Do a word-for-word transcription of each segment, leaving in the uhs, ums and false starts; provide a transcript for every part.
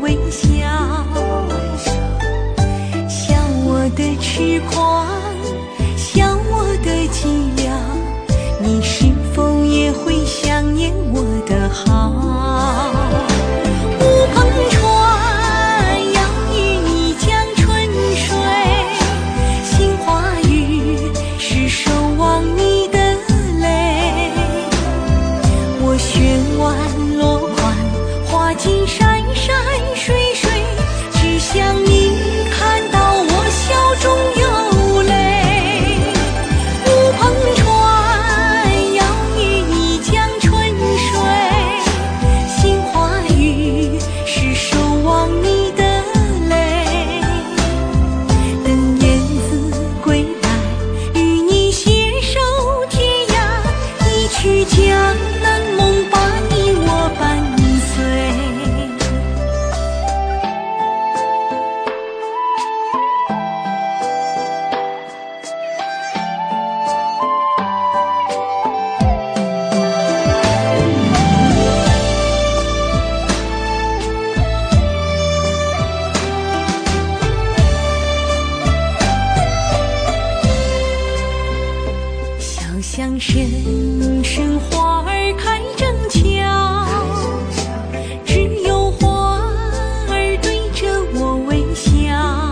微笑，像我的痴狂，像我的寂寥，你是否也会想念我的好？乌篷船要与你江春水，杏花雨是守望你的泪。我悬腕落款，花径山山水水，只想你看到我笑中有泪。乌篷船要与你江春水，杏花雨是守望你的泪。等燕子归来，与你携手天涯，一曲江南梦把你我伴随。小巷深深花儿开正俏，只有花儿对着我微笑，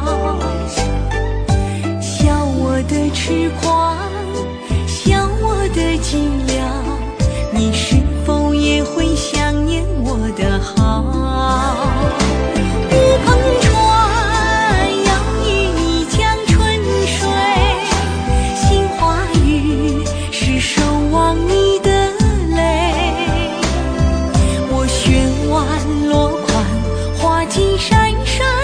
笑我的痴狂，笑我的寂寥，你是否也会想念我的好？乌篷船要与你江春水，杏花雨是守望你的泪。我悬腕落款，花径山山